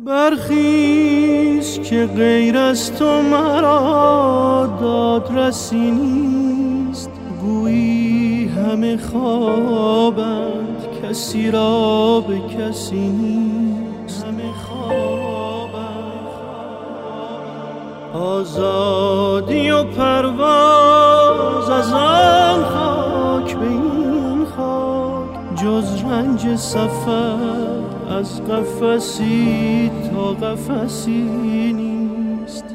برخیز که غیر از تو مرا دادرسی نیست. گویی همه خوابند کسی را به کسی نیست. همه خوابند آزادی و پرواز از آن خاک به این خاک، جز رنج سفر از قفسی تا قفسی نیست.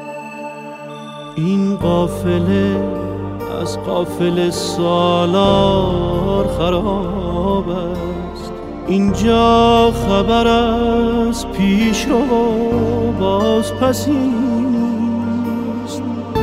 این قافله از قافله سالار خراب است. اینجا خبر از پیش رو باز پسی نیست.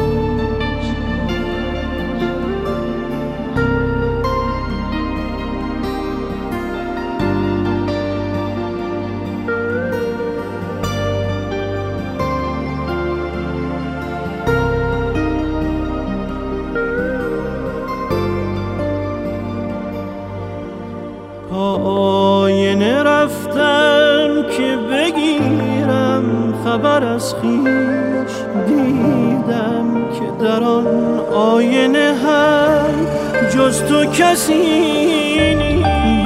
آینه رفتم که بگیرم خبر از خویش. دیدم که در آن آینه هم جز تو کسی نیست.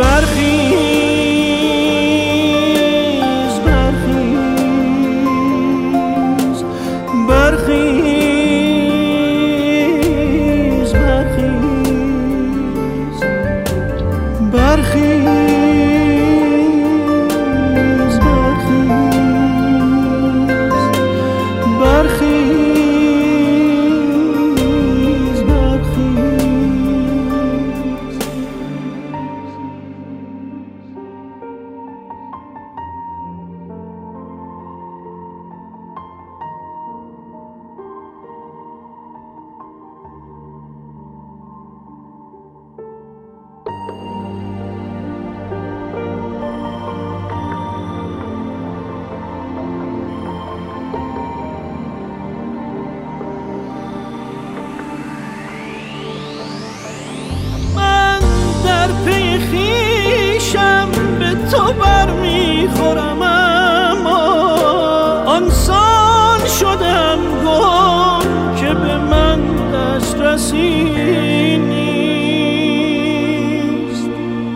برخیز برخیز برخیز برخیز برخیز خویشم به تو برمیخورم، اما آنسان شدم گم که به من دسترسی نیست.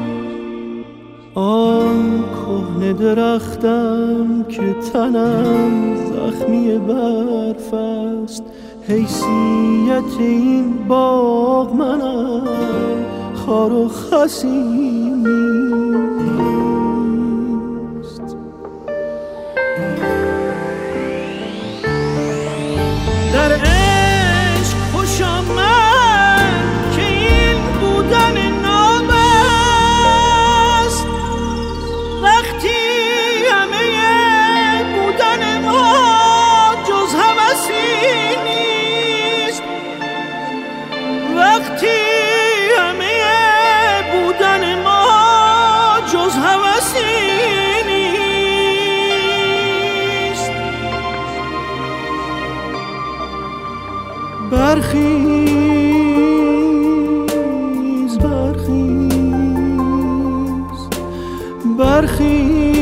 آن کهنه درختم که تنم زخمی برف است. حیثیت این باغ منم، خار و خسی نیست. در عشق خوش آمد که این بودن ناب است. وقتی همه بودن ما جز هوسی نیست. وقتی برخیز برخیز برخیز